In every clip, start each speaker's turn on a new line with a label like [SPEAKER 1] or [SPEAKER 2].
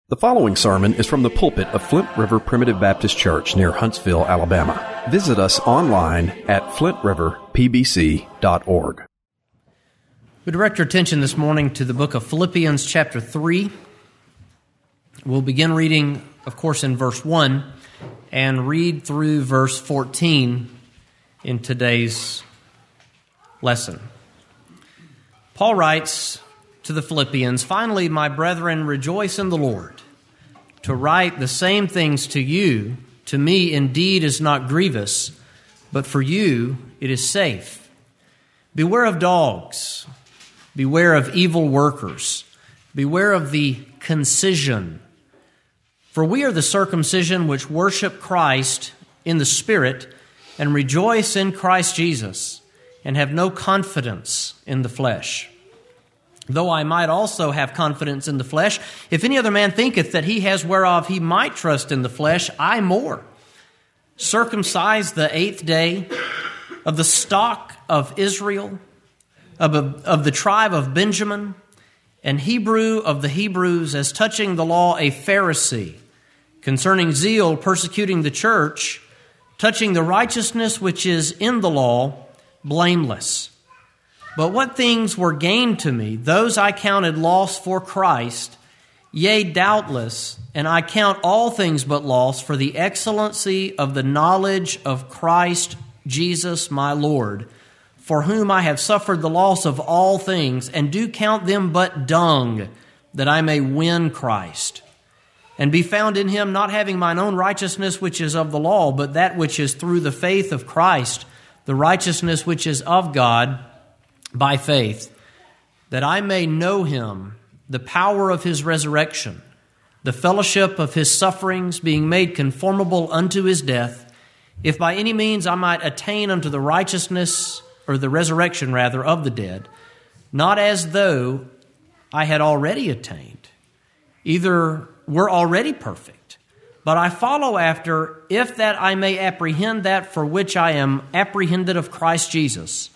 [SPEAKER 1] The following sermon is from the pulpit of Flint River Primitive Baptist Church near Huntsville, Alabama. Visit us online at flintriverpbc.org.
[SPEAKER 2] We direct your attention this morning to the book of Philippians chapter 3. We'll begin reading, of course, in verse 1 and read through verse 14 in today's lesson. Paul writes to the Philippians, "Finally, my brethren, rejoice in the Lord. To write the same things to you, to me indeed is not grievous, but for you it is safe. Beware of dogs, beware of evil workers, beware of the concision. For we are the circumcision which worship Christ in the Spirit and rejoice in Christ Jesus and have no confidence in the flesh. Though I might also have confidence in the flesh, if any other man thinketh that he has whereof he might trust in the flesh, I more. Circumcised the 8th day, of the stock of Israel, of the tribe of Benjamin, and Hebrew of the Hebrews, as touching the law a Pharisee, concerning zeal persecuting the church, touching the righteousness which is in the law, blameless. But what things were gained to me, those I counted loss for Christ, yea, doubtless, and I count all things but loss for the excellency of the knowledge of Christ Jesus my Lord, for whom I have suffered the loss of all things, and do count them but dung, that I may win Christ, and be found in him, not having mine own righteousness which is of the law, but that which is through the faith of Christ, the righteousness which is of God, by faith, that I may know him, the power of his resurrection, the fellowship of his sufferings, being made conformable unto his death, if by any means I might attain unto the righteousness, or the resurrection rather, of the dead, not as though I had already attained, either were already perfect, but I follow after, if that I may apprehend that for which I am apprehended of Christ Jesus.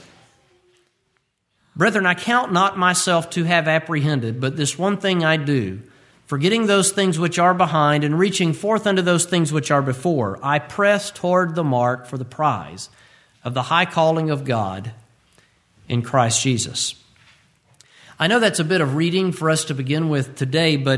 [SPEAKER 2] Brethren, I count not myself to have apprehended, but this one thing I do, forgetting those things which are behind and reaching forth unto those things which are before, I press toward the mark for the prize of the high calling of God in Christ Jesus." I know that's a bit of reading for us to begin with today, but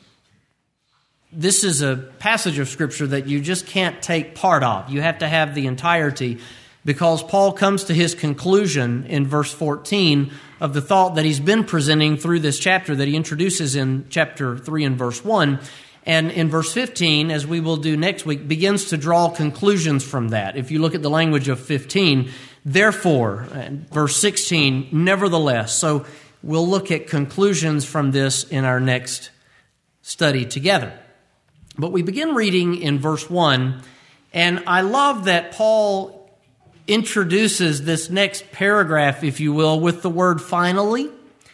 [SPEAKER 2] this is a passage of Scripture that you just can't take part of. You have to have the entirety, because Paul comes to his conclusion in verse 14 of the thought that he's been presenting through this chapter that he introduces in chapter 3 and verse 1. And in verse 15, as we will do next week, begins to draw conclusions from that. If you look at the language of 15, therefore, and verse 16, nevertheless. So we'll look at conclusions from this in our next study together. But we begin reading in verse 1, and I love that Paul introduces this next paragraph, if you will, with the word finally,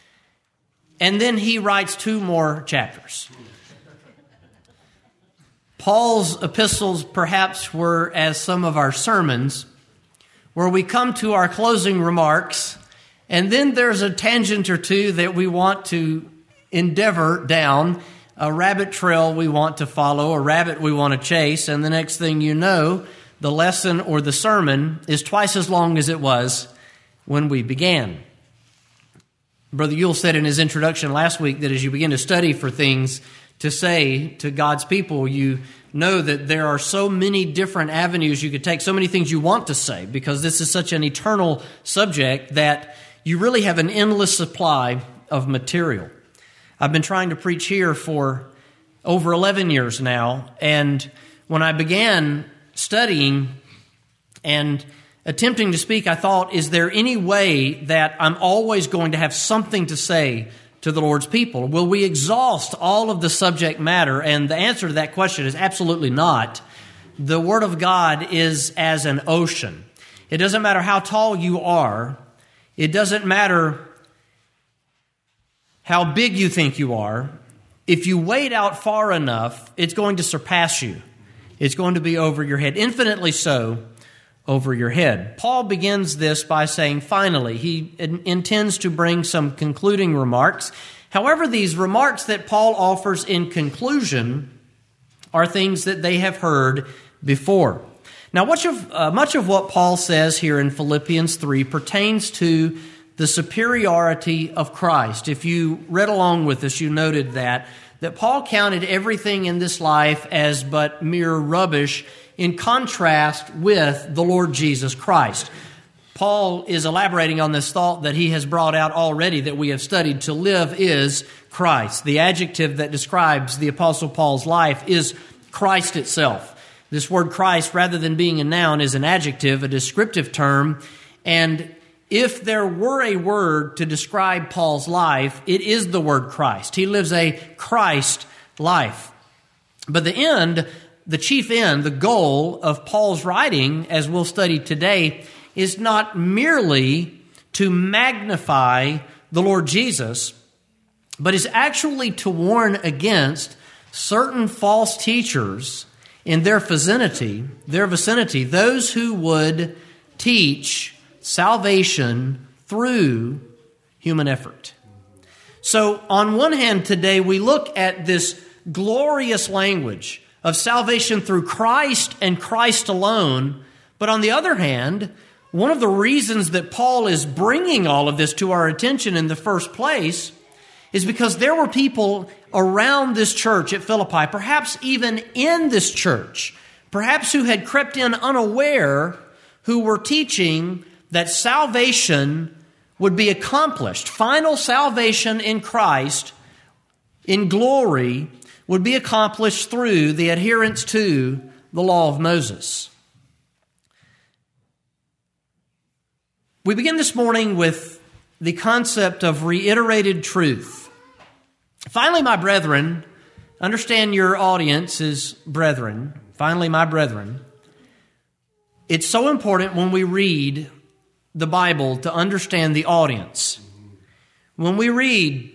[SPEAKER 2] and then he writes 2 more chapters. Paul's epistles perhaps were as some of our sermons, where we come to our closing remarks, and then there's a tangent or two that we want to endeavor down, a rabbit trail we want to follow, a rabbit we want to chase, and the next thing you know, the lesson or the sermon is twice as long as it was when we began. Brother Yule said in his introduction last week that as you begin to study for things to say to God's people, you know that there are so many different avenues you could take, so many things you want to say, because this is such an eternal subject that you really have an endless supply of material. I've been trying to preach here for over 11 years now, and when I began studying and attempting to speak, I thought, is there any way that I'm always going to have something to say to the Lord's people? Will we exhaust all of the subject matter? And the answer to that question is absolutely not. The Word of God is as an ocean. It doesn't matter how tall you are. It doesn't matter how big you think you are. If you wade out far enough, it's going to surpass you. It's going to be over your head, infinitely so over your head. Paul begins this by saying, finally, he intends to bring some concluding remarks. However, these remarks that Paul offers in conclusion are things that they have heard before. Now, much of what Paul says here in Philippians 3 pertains to the superiority of Christ. If you read along with us, you noted that Paul counted everything in this life as but mere rubbish in contrast with the Lord Jesus Christ. Paul is elaborating on this thought that he has brought out already that we have studied. To live is Christ. The adjective that describes the Apostle Paul's life is Christ itself. This word Christ, rather than being a noun, is an adjective, a descriptive term. And if there were a word to describe Paul's life, it is the word Christ. He lives a Christ life. But the chief end, the goal of Paul's writing, as we'll study today, is not merely to magnify the Lord Jesus, but is actually to warn against certain false teachers in their vicinity, those who would teach salvation through human effort. So, on one hand, today we look at this glorious language of salvation through Christ and Christ alone. But on the other hand, one of the reasons that Paul is bringing all of this to our attention in the first place is because there were people around this church at Philippi, perhaps even in this church, perhaps who had crept in unaware, who were teaching that salvation would be accomplished. Final salvation in Christ, in glory, would be accomplished through the adherence to the law of Moses. We begin this morning with the concept of reiterated truth. Finally, my brethren, understand your audience is brethren. Finally, my brethren, it's so important when we read the Bible to understand the audience. When we read,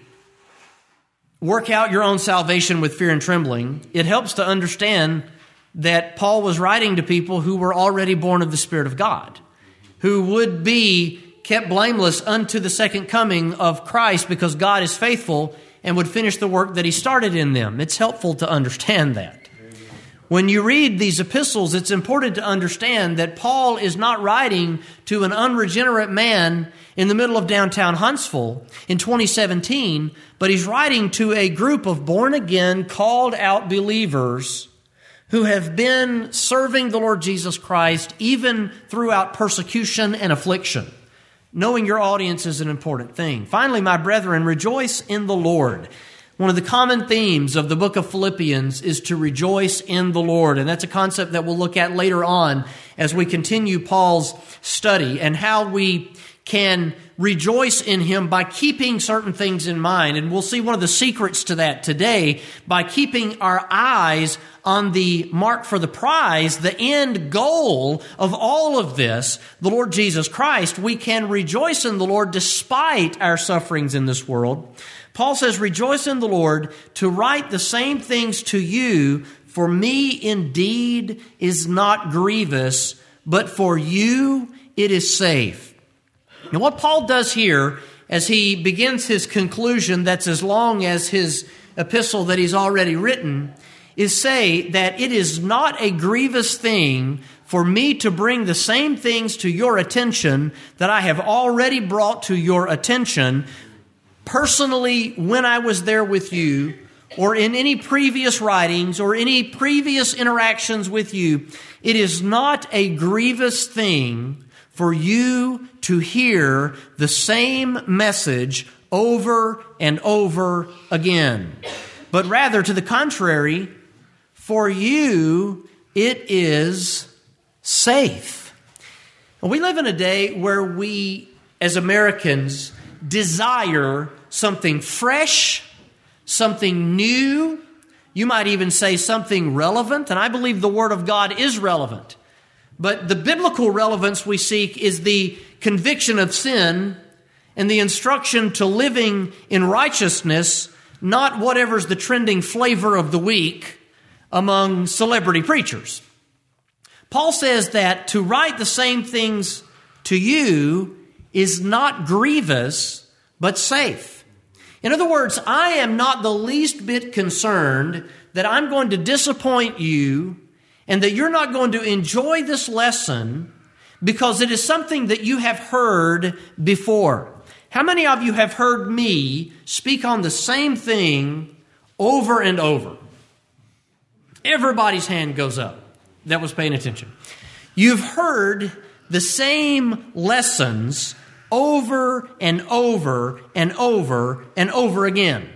[SPEAKER 2] work out your own salvation with fear and trembling, it helps to understand that Paul was writing to people who were already born of the Spirit of God, who would be kept blameless unto the second coming of Christ because God is faithful and would finish the work that He started in them. It's helpful to understand that. When you read these epistles, it's important to understand that Paul is not writing to an unregenerate man in the middle of downtown Huntsville in 2017, but he's writing to a group of born-again, called-out believers who have been serving the Lord Jesus Christ even throughout persecution and affliction. Knowing your audience is an important thing. Finally, my brethren, rejoice in the Lord. One of the common themes of the book of Philippians is to rejoice in the Lord. And that's a concept that we'll look at later on as we continue Paul's study and how we can rejoice in Him by keeping certain things in mind. And we'll see one of the secrets to that today by keeping our eyes on the mark for the prize, the end goal of all of this, the Lord Jesus Christ. We can rejoice in the Lord despite our sufferings in this world. Paul says, rejoice in the Lord, to write the same things to you. For me indeed is not grievous, but for you it is safe. Now what Paul does here as he begins his conclusion that's as long as his epistle that he's already written is say that it is not a grievous thing for me to bring the same things to your attention that I have already brought to your attention personally when I was there with you, or in any previous writings or any previous interactions with you. It is not a grievous thing for you to hear the same message over and over again. But rather, to the contrary, for you it is safe. And we live in a day where we, as Americans, desire something fresh, something new. You might even say something relevant, and I believe the Word of God is relevant. But the biblical relevance we seek is the conviction of sin and the instruction to living in righteousness, not whatever's the trending flavor of the week among celebrity preachers. Paul says that to write the same things to you is not grievous, but safe. In other words, I am not the least bit concerned that I'm going to disappoint you and that you're not going to enjoy this lesson because it is something that you have heard before. How many of you have heard me speak on the same thing over and over? Everybody's hand goes up that was paying attention. You've heard the same lessons over and over and over and over again.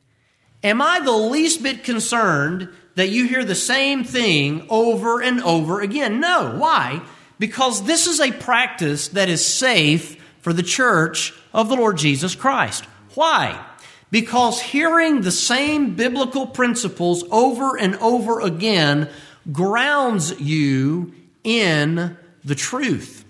[SPEAKER 2] Am I the least bit concerned that you hear the same thing over and over again? No. Why? Because this is a practice that is safe for the church of the Lord Jesus Christ. Why? Because hearing the same biblical principles over and over again grounds you in the truth.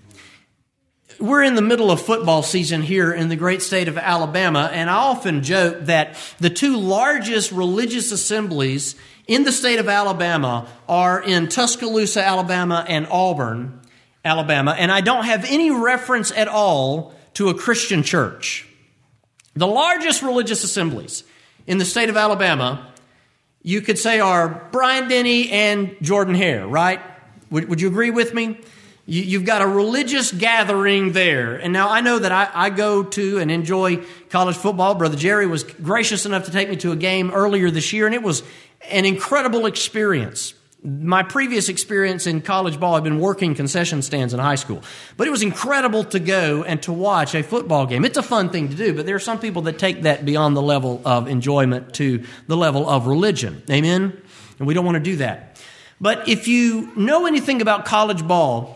[SPEAKER 2] We're in the middle of football season here in the great state of Alabama, and I often joke that the two largest religious assemblies in the state of Alabama are in Tuscaloosa, Alabama, and Auburn, Alabama, and I don't have any reference at all to a Christian church. The largest religious assemblies in the state of Alabama, you could say, are Brian Denny and Jordan Hare, right? Would you agree with me? You've got a religious gathering there. And now I know that I go to and enjoy college football. Brother Jerry was gracious enough to take me to a game earlier this year, and it was an incredible experience. My previous experience in college ball, I've been working concession stands in high school. But it was incredible to go and to watch a football game. It's a fun thing to do, but there are some people that take that beyond the level of enjoyment to the level of religion. Amen? And we don't want to do that. But if you know anything about college ball,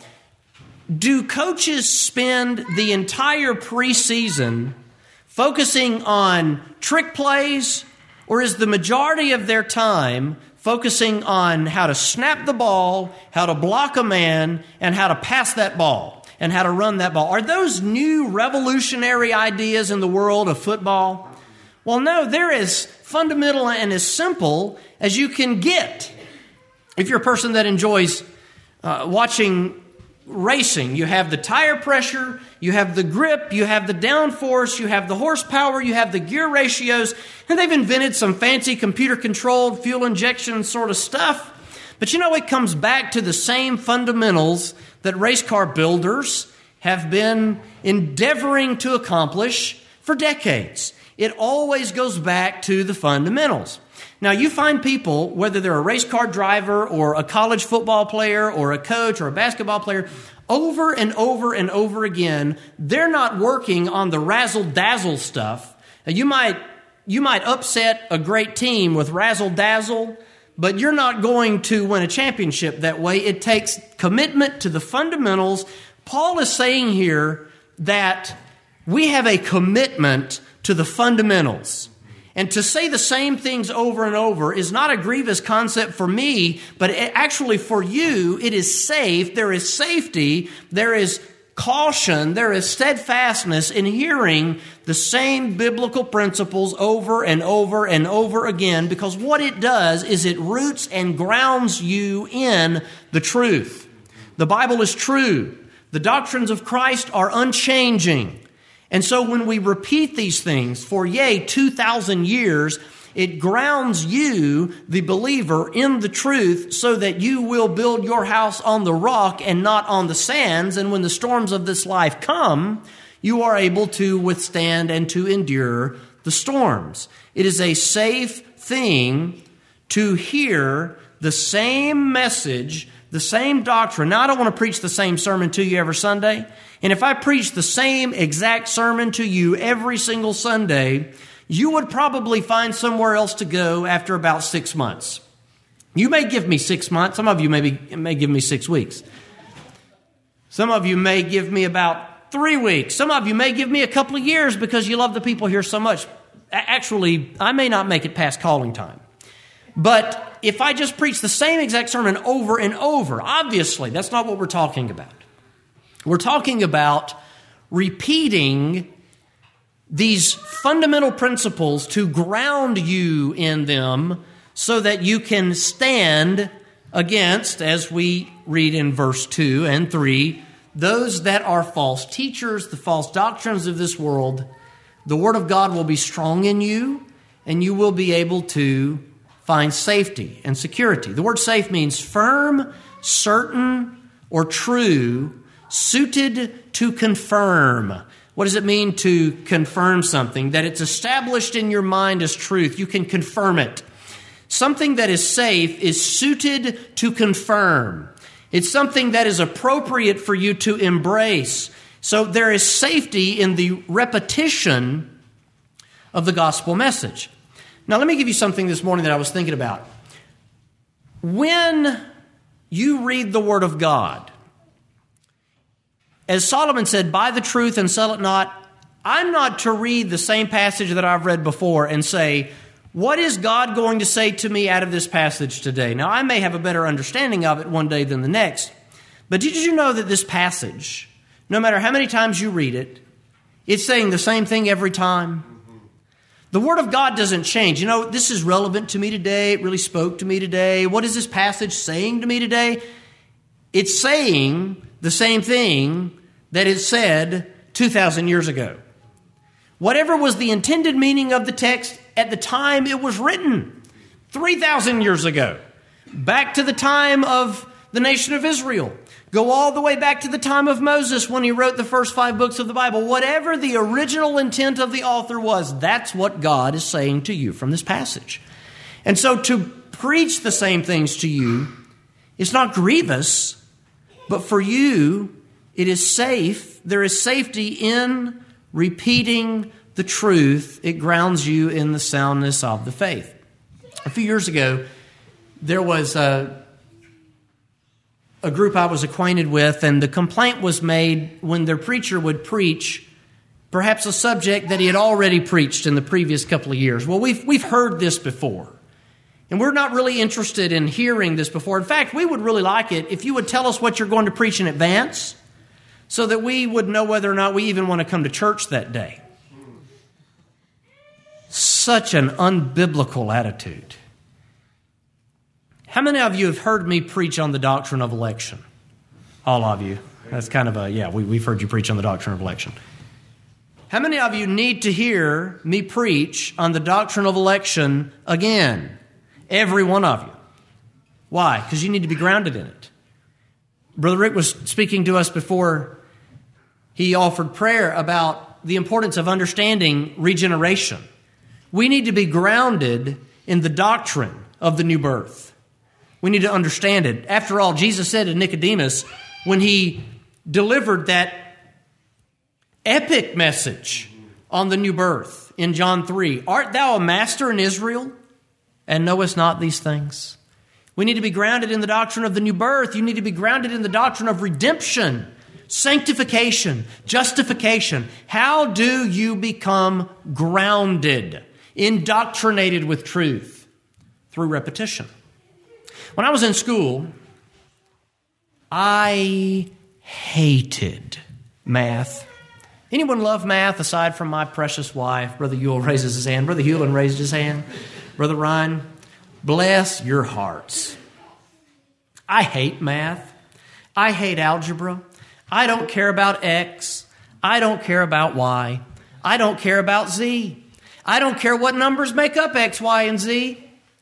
[SPEAKER 2] do coaches spend the entire preseason focusing on trick plays, or is the majority of their time focusing on how to snap the ball, how to block a man, and how to pass that ball, and how to run that ball? Are those new revolutionary ideas in the world of football? Well, no, they're as fundamental and as simple as you can get. If you're a person that enjoys watching racing, you have the tire pressure, you have the grip, you have the downforce, you have the horsepower, you have the gear ratios, and they've invented some fancy computer-controlled fuel injection sort of stuff. But you know, it comes back to the same fundamentals that race car builders have been endeavoring to accomplish for decades. It always goes back to the fundamentals. Now, you find people, whether they're a race car driver or a college football player or a coach or a basketball player, over and over and over again, they're not working on the razzle-dazzle stuff. You might upset a great team with razzle-dazzle, but you're not going to win a championship that way. It takes commitment to the fundamentals. Paul is saying here that we have a commitment to the fundamentals. And to say the same things over and over is not a grievous concept for me, but actually for you, it is safe. There is safety. There is caution. There is steadfastness in hearing the same biblical principles over and over and over again, because what it does is it roots and grounds you in the truth. The Bible is true. The doctrines of Christ are unchanging. And so when we repeat these things for 2,000 years, it grounds you, the believer, in the truth so that you will build your house on the rock and not on the sands. And when the storms of this life come, you are able to withstand and to endure the storms. It is a safe thing to hear the same message, the same doctrine. Now, I don't want to preach the same sermon to you every Sunday. And if I preached the same exact sermon to you every single Sunday, you would probably find somewhere else to go after about 6 months. You may give me 6 months. Some of you may give me 6 weeks. Some of you may give me about 3 weeks. Some of you may give me a couple of years because you love the people here so much. Actually, I may not make it past calling time. But if I just preach the same exact sermon over and over, obviously, that's not what we're talking about. We're talking about repeating these fundamental principles to ground you in them so that you can stand against, as we read in verse 2 and 3, those that are false teachers, the false doctrines of this world. The Word of God will be strong in you, and you will be able to find safety and security. The word safe means firm, certain, or true, suited to confirm. What does it mean to confirm something? That it's established in your mind as truth. You can confirm it. Something that is safe is suited to confirm. It's something that is appropriate for you to embrace. So there is safety in the repetition of the gospel message. Now, let me give you something this morning that I was thinking about. When you read the Word of God, as Solomon said, buy the truth and sell it not, I'm not to read the same passage that I've read before and say, what is God going to say to me out of this passage today? Now, I may have a better understanding of it one day than the next, but did you know that this passage, no matter how many times you read it, it's saying the same thing every time? The Word of God doesn't change. You know, this is relevant to me today. It really spoke to me today. What is this passage saying to me today? It's saying the same thing that it said 2,000 years ago. Whatever was the intended meaning of the text at the time it was written, 3,000 years ago, back to the time of the nation of Israel, go all the way back to the time of Moses when he wrote the first 5 books of the Bible. Whatever the original intent of the author was, that's what God is saying to you from this passage. And so to preach the same things to you is not grievous, but for you, it is safe. There is safety in repeating the truth. It grounds you in the soundness of the faith. A few years ago, there was a group I was acquainted with, and the complaint was made when their preacher would preach perhaps a subject that he had already preached in the previous couple of years. Well, we've heard this before, and we're not really interested in hearing this before. In fact, we would really like it if you would tell us what you're going to preach in advance so that we would know whether or not we even want to come to church that day. Such an unbiblical attitude. How many of you have heard me preach on the doctrine of election? All of you. That's kind of we've heard you preach on the doctrine of election. How many of you need to hear me preach on the doctrine of election again? Every one of you. Why? Because you need to be grounded in it. Brother Rick was speaking to us before he offered prayer about the importance of understanding regeneration. We need to be grounded in the doctrine of the new birth. We need to understand it. After all, Jesus said to Nicodemus when he delivered that epic message on the new birth in John 3, art thou a master in Israel and knowest not these things? We need to be grounded in the doctrine of the new birth. You need to be grounded in the doctrine of redemption, sanctification, justification. How do you become grounded, indoctrinated with truth? Through repetition. When I was in school, I hated math. Anyone love math aside from my precious wife? Brother Ewell raises his hand. Brother Hewlin raised his hand. Brother Ryan, bless your hearts. I hate math. I hate algebra. I don't care about X. I don't care about Y. I don't care about Z. I don't care what numbers make up X, Y, and Z.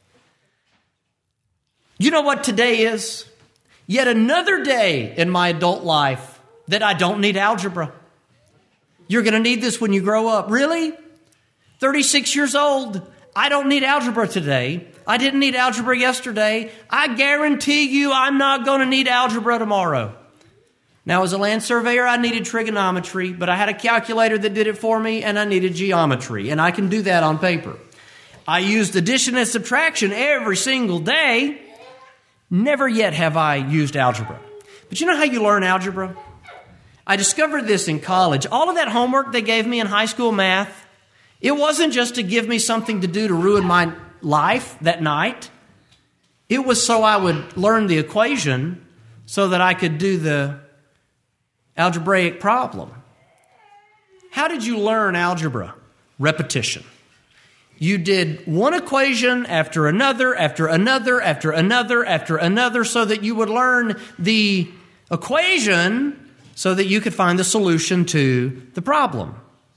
[SPEAKER 2] You know what today is? Yet another day in my adult life that I don't need algebra. You're going to need this when you grow up. Really? 36 years old. I don't need algebra today. I didn't need algebra yesterday. I guarantee you I'm not going to need algebra tomorrow. Now, as a land surveyor, I needed trigonometry, but I had a calculator that did it for me, and I needed geometry, and I can do that on paper. I used addition and subtraction every single day. Never yet have I used algebra. But you know how you learn algebra? I discovered this in college. All of that homework they gave me in high school math, it wasn't just to give me something to do to ruin my life that night. It was so I would learn the equation so that I could do the algebraic problem. How did you learn algebra? Repetition. You did one equation after another, after another, after another, after another, so that you would learn the equation so that you could find the solution to the problem.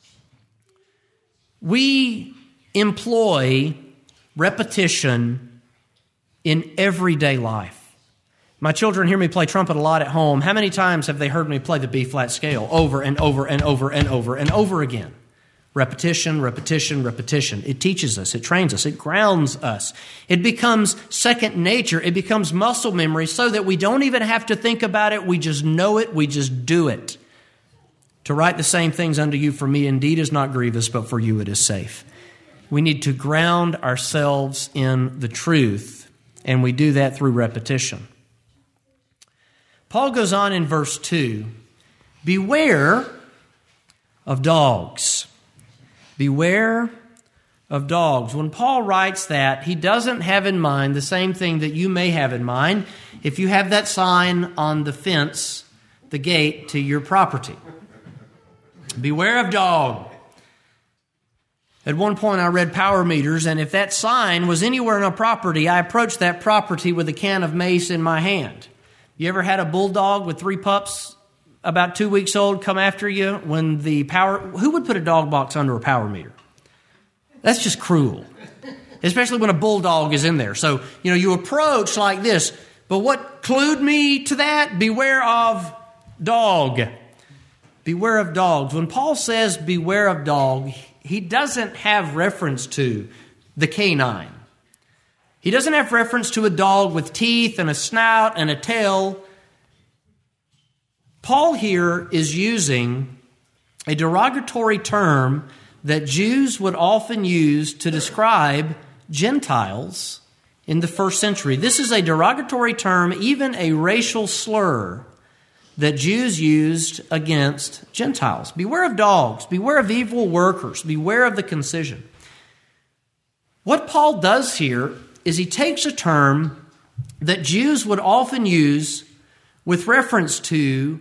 [SPEAKER 2] We employ repetition in everyday life. My children hear me play trumpet a lot at home. How many times have they heard me play the B-flat scale over and over and over and over and over again? Repetition, repetition, repetition. It teaches us, it trains us, it grounds us. It becomes second nature. It becomes muscle memory so that we don't even have to think about it. We just know it. We just do it. To write the same things unto you for me indeed is not grievous, but for you it is safe. We need to ground ourselves in the truth, and we do that through repetition. Paul goes on in verse 2, beware of dogs. Beware of dogs. When Paul writes that, he doesn't have in mind the same thing that you may have in mind if you have that sign on the fence, the gate to your property. Beware of dog. At one point I read power meters, and if that sign was anywhere on a property, I approached that property with a can of mace in my hand. You ever had a bulldog with 3 pups about 2 weeks old come after you when the power... Who would put a dog box under a power meter? That's just cruel, especially when a bulldog is in there. So, you approach like this. But what clued me to that? Beware of dog. Beware of dogs. When Paul says beware of dog, he doesn't have reference to the canine. He doesn't have reference to a dog with teeth and a snout and a tail. Paul here is using a derogatory term that Jews would often use to describe Gentiles in the first century. This is a derogatory term, even a racial slur that Jews used against Gentiles. Beware of dogs. Beware of evil workers. Beware of the concision. What Paul does here is he takes a term that Jews would often use with reference to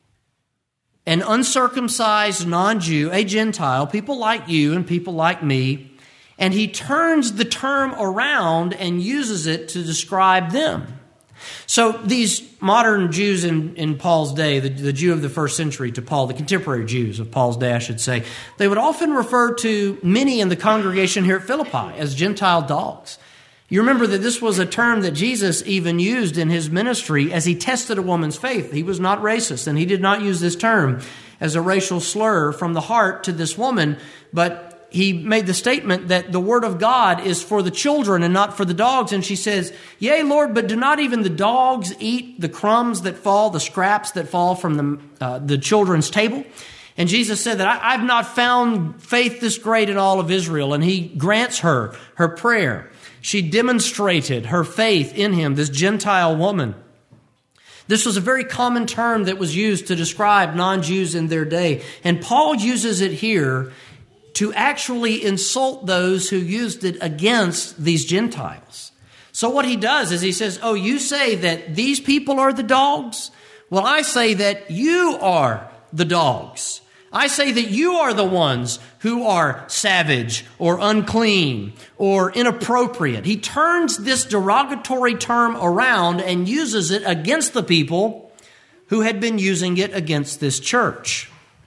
[SPEAKER 2] an uncircumcised non-Jew, a Gentile, people like you and people like me, and he turns the term around and uses it to describe them. So these modern Jews in Paul's day, the Jew of the first century to Paul, the contemporary Jews of Paul's day, I should say, they would often refer to many in the congregation here at Philippi as Gentile dogs. You remember that this was a term that Jesus even used in his ministry as he tested a woman's faith. He was not racist, and he did not use this term as a racial slur from the heart to this woman, but he made the statement that the word of God is for the children and not for the dogs. And she says, "Yea, Lord, but do not even the dogs eat the crumbs that fall, the scraps that fall from the children's table?" And Jesus said that I've not found faith this great in all of Israel. And he grants her prayer. She demonstrated her faith in him, this Gentile woman. This was a very common term that was used to describe non-Jews in their day. And Paul uses it here to actually insult those who used it against these Gentiles. So what he does is he says, "Oh, you say that these people are the dogs? Well, I say that you are the dogs. I say that you are the ones who are savage or unclean or inappropriate." He turns this derogatory term around and uses it against the people who had been using it against this church.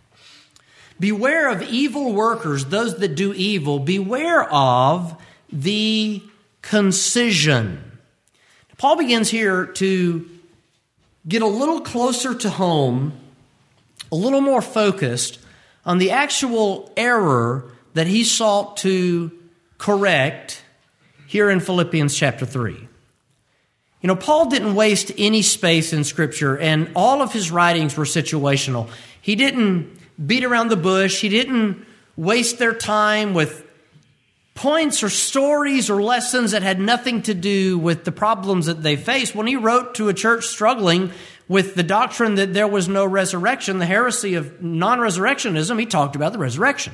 [SPEAKER 2] Beware of evil workers, those that do evil. Beware of the concision. Paul begins here to get a little closer to home, a little more focused on the actual error that he sought to correct here in Philippians chapter 3. Paul didn't waste any space in Scripture, and all of his writings were situational. He didn't beat around the bush. He didn't waste their time with points or stories or lessons that had nothing to do with the problems that they faced. When he wrote to a church struggling with the doctrine that there was no resurrection, the heresy of non-resurrectionism, he talked about the resurrection.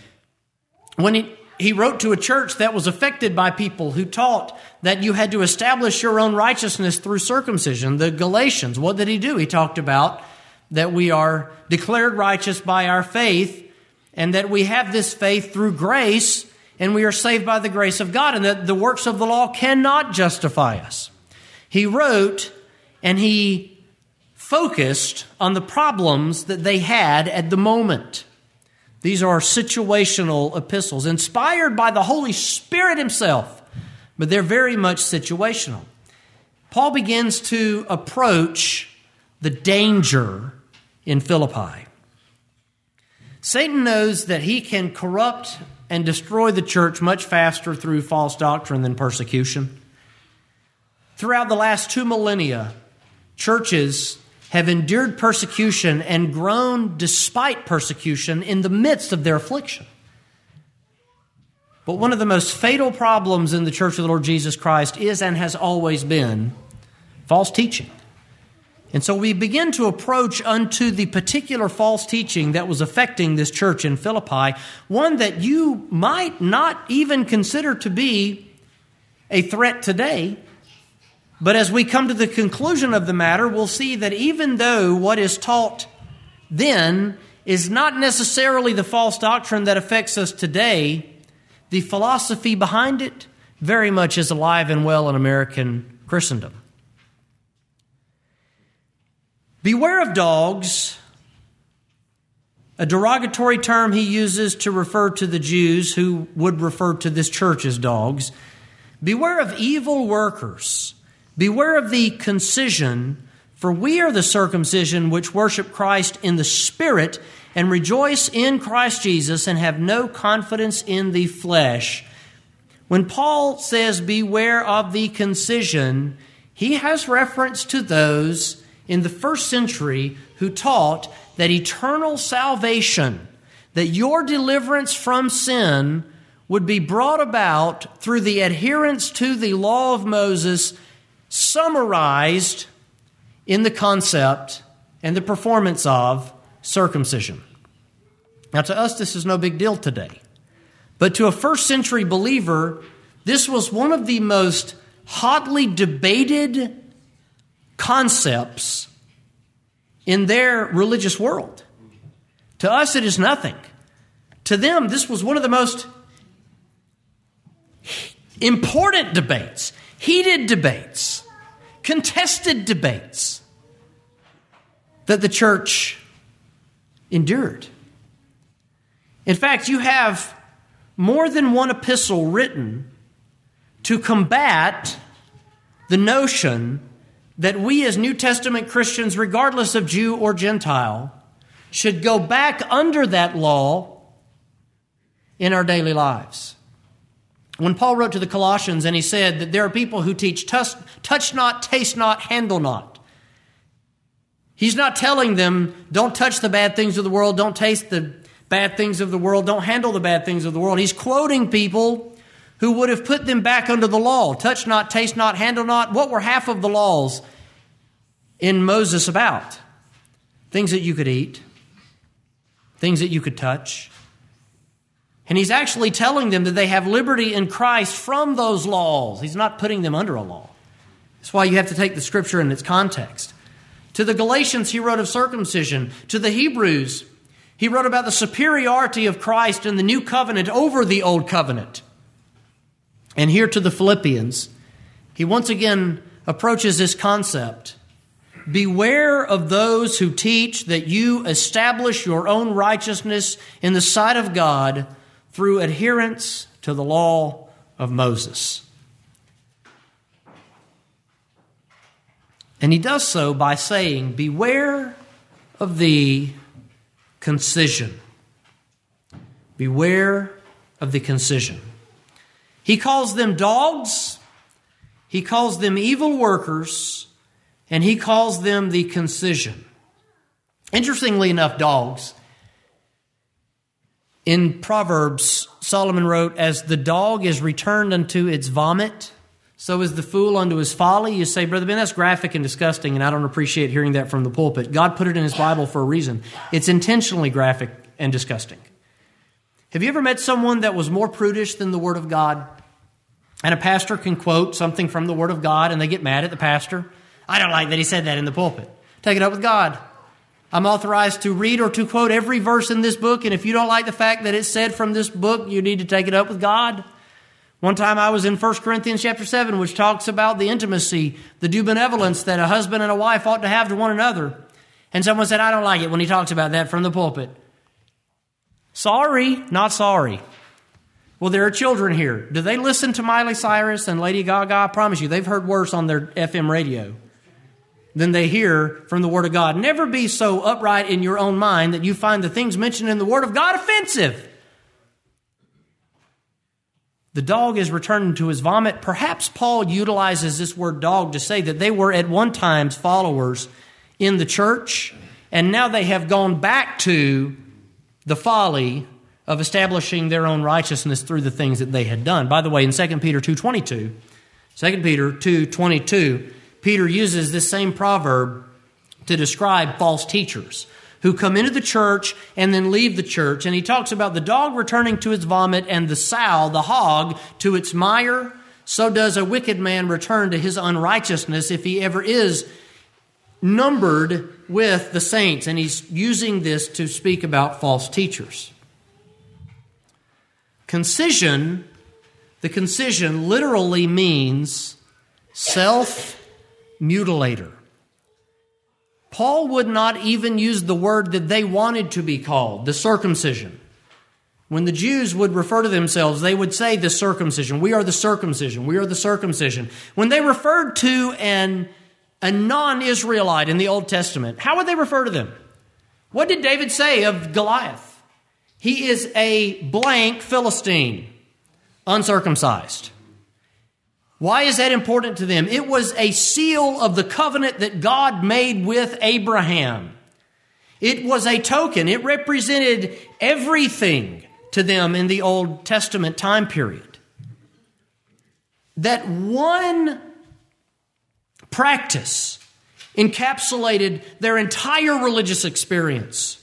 [SPEAKER 2] When he wrote to a church that was affected by people who taught that you had to establish your own righteousness through circumcision, the Galatians, what did he do? He talked about that we are declared righteous by our faith and that we have this faith through grace and we are saved by the grace of God, and that the works of the law cannot justify us. He wrote and he focused on the problems that they had at the moment. These are situational epistles, inspired by the Holy Spirit himself, but they're very much situational. Paul begins to approach the danger in Philippi. Satan knows that he can corrupt and destroy the church much faster through false doctrine than persecution. Throughout the last 2 millennia, churches have endured persecution and grown despite persecution in the midst of their affliction. But one of the most fatal problems in the Church of the Lord Jesus Christ is and has always been false teaching. And so we begin to approach unto the particular false teaching that was affecting this church in Philippi, one that you might not even consider to be a threat today. But as we come to the conclusion of the matter, we'll see that even though what is taught then is not necessarily the false doctrine that affects us today, the philosophy behind it very much is alive and well in American Christendom. Beware of dogs, a derogatory term he uses to refer to the Jews who would refer to this church as dogs. Beware of evil workers. Beware of the concision, for we are the circumcision which worship Christ in the Spirit and rejoice in Christ Jesus and have no confidence in the flesh. When Paul says beware of the concision, he has reference to those in the first century who taught that eternal salvation, that your deliverance from sin would be brought about through the adherence to the law of Moses, summarized in the concept and the performance of circumcision. Now, to us, this is no big deal today. But to a first century believer, this was one of the most hotly debated concepts in their religious world. To us, it is nothing. To them, this was one of the most important debates, heated debates, contested debates that the church endured. In fact, you have more than one epistle written to combat the notion that we as New Testament Christians, regardless of Jew or Gentile, should go back under that law in our daily lives. When Paul wrote to the Colossians and he said that there are people who teach touch not, taste not, handle not. He's not telling them don't touch the bad things of the world, don't taste the bad things of the world, don't handle the bad things of the world. He's quoting people who would have put them back under the law. Touch not, taste not, handle not. What were half of the laws in Moses about? Things that you could eat, things that you could touch. And he's actually telling them that they have liberty in Christ from those laws. He's not putting them under a law. That's why you have to take the Scripture in its context. To the Galatians, he wrote of circumcision. To the Hebrews, he wrote about the superiority of Christ in the new covenant over the old covenant. And here to the Philippians, he once again approaches this concept. Beware of those who teach that you establish your own righteousness in the sight of God through adherence to the law of Moses. And he does so by saying, beware of the concision. Beware of the concision. He calls them dogs, he calls them evil workers, and he calls them the concision. Interestingly enough, dogs, in Proverbs, Solomon wrote, as the dog is returned unto its vomit, so is the fool unto his folly. You say, Brother Ben, that's graphic and disgusting, and I don't appreciate hearing that from the pulpit. God put it in his Bible for a reason. It's intentionally graphic and disgusting. Have you ever met someone that was more prudish than the Word of God? And a pastor can quote something from the Word of God and they get mad at the pastor. I don't like that he said that in the pulpit. Take it up with God. I'm authorized to read or to quote every verse in this book, and if you don't like the fact that it's said from this book, you need to take it up with God. One time I was in 1 Corinthians chapter 7, which talks about the intimacy, the due benevolence that a husband and a wife ought to have to one another. And someone said, I don't like it when he talks about that from the pulpit. Sorry, not sorry. Well, there are children here. Do they listen to Miley Cyrus and Lady Gaga? I promise you, they've heard worse on their FM radio than they hear from the Word of God. Never be so upright in your own mind that you find the things mentioned in the Word of God offensive. The dog is returning to his vomit. Perhaps Paul utilizes this word dog to say that they were at one time followers in the church, and now they have gone back to the folly of establishing their own righteousness through the things that they had done. By the way, in 2 Peter 2:22, Peter uses this same proverb to describe false teachers who come into the church and then leave the church. And he talks about the dog returning to its vomit and the sow, the hog, to its mire. So does a wicked man return to his unrighteousness if he ever is numbered with the saints. And he's using this to speak about false teachers. The concision literally means self-mutilator. Paul would not even use the word that they wanted to be called, the circumcision. When the Jews would refer to themselves, they would say the circumcision. We are the circumcision. We are the circumcision. When they referred to a non-Israelite in the Old Testament, how would they refer to them? What did David say of Goliath? He is a blank Philistine, uncircumcised. Why is that important to them? It was a seal of the covenant that God made with Abraham. It was a token. It represented everything to them in the Old Testament time period. That one practice encapsulated their entire religious experience.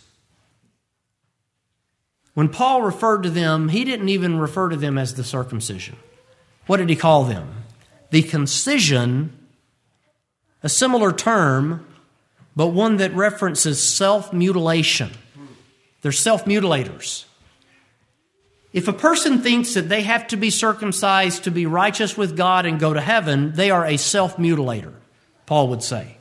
[SPEAKER 2] When Paul referred to them, he didn't even refer to them as the circumcision. What did he call them? The concision, a similar term, but one that references self-mutilation. They're self-mutilators. If a person thinks that they have to be circumcised to be righteous with God and go to heaven, they are a self-mutilator, Paul would say.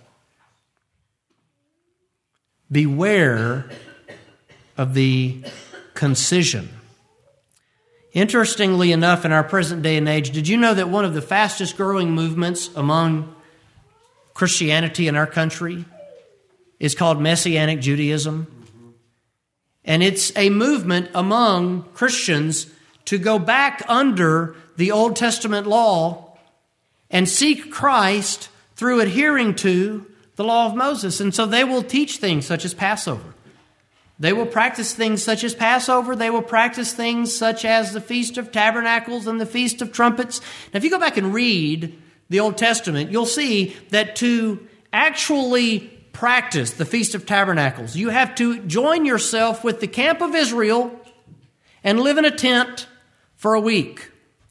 [SPEAKER 2] Beware of the concision. Interestingly enough, in our present day and age, did you know that one of the fastest growing movements among Christianity in our country is called Messianic Judaism? And it's a movement among Christians to go back under the Old Testament law and seek Christ through adhering to the law of Moses. And so they will teach things such as Passover. They will practice things such as Passover. They will practice things such as the Feast of Tabernacles and the Feast of Trumpets. Now, if you go back and read the Old Testament, you'll see that to actually practice the Feast of Tabernacles, you have to join yourself with the camp of Israel and live in a tent for a week.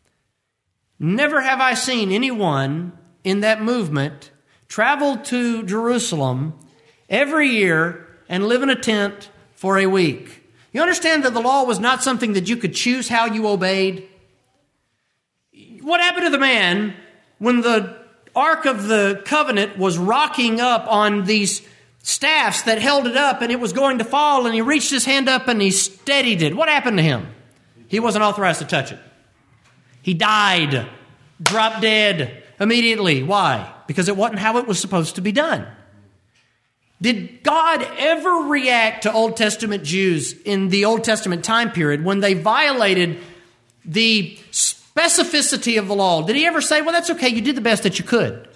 [SPEAKER 2] Never have I seen anyone in that movement travel to Jerusalem every year and live in a tent for a week. You understand that the law was not something that you could choose how you obeyed? What happened to the man when the Ark of the Covenant was rocking up on these staffs that held it up and it was going to fall, and he reached his hand up and he steadied it? What happened to him? He wasn't authorized to touch it. He died, dropped dead immediately. Why? Because it wasn't how it was supposed to be done. Did God ever react to Old Testament Jews in the Old Testament time period when they violated the specificity of the law? Did he ever say, well, that's okay, you did the best that you could?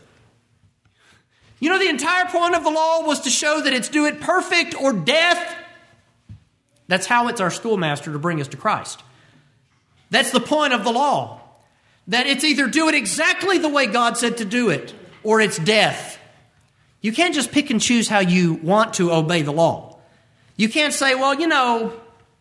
[SPEAKER 2] You know, the entire point of the law was to show that it's do it perfect or death. That's how it's our schoolmaster to bring us to Christ. That's the point of the law. That it's either do it exactly the way God said to do it, or it's death. You can't just pick and choose how you want to obey the law. You can't say, well, you know,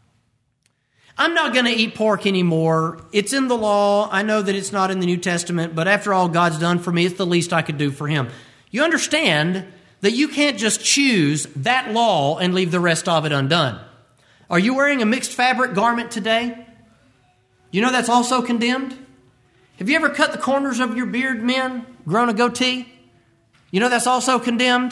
[SPEAKER 2] I'm not going to eat pork anymore. It's in the law. I know that it's not in the New Testament, but after all God's done for me, it's the least I could do for him. You understand that you can't just choose that law and leave the rest of it undone. Are you wearing a mixed fabric garment today? You know that's also condemned? Have you ever cut the corners of your beard, men? Grown a goatee? You know that's also condemned?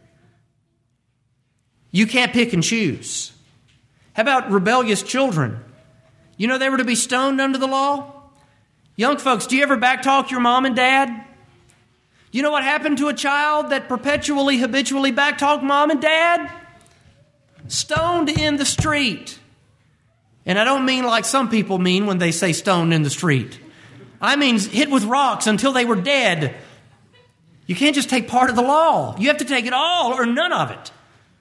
[SPEAKER 2] You can't pick and choose. How about rebellious children? You know they were to be stoned under the law? Young folks, do you ever backtalk your mom and dad? You know what happened to a child that perpetually, habitually backtalked mom and dad? Stoned in the street. And I don't mean like some people mean when they say stoned in the street. I mean hit with rocks until they were dead. You can't just take part of the law. You have to take it all or none of it.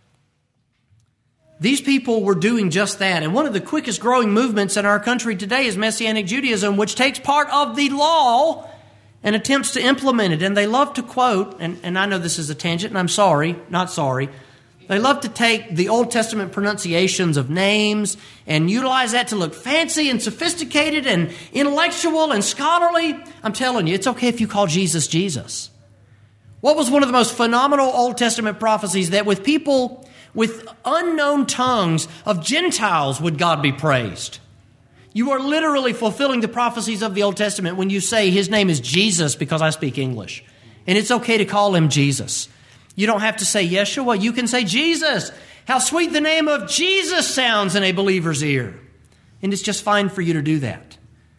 [SPEAKER 2] These people were doing just that. And one of the quickest growing movements in our country today is Messianic Judaism, which takes part of the law and attempts to implement it. And they love to quote, and I know this is a tangent, and I'm sorry, not sorry. They love to take the Old Testament pronunciations of names and utilize that to look fancy and sophisticated and intellectual and scholarly. I'm telling you, it's okay if you call Jesus, Jesus. What was one of the most phenomenal Old Testament prophecies? That with people with unknown tongues of Gentiles would God be praised. You are literally fulfilling the prophecies of the Old Testament when you say his name is Jesus because I speak English. And it's okay to call him Jesus. You don't have to say Yeshua. You can say Jesus. How sweet the name of Jesus sounds in a believer's ear. And it's just fine for you to do that.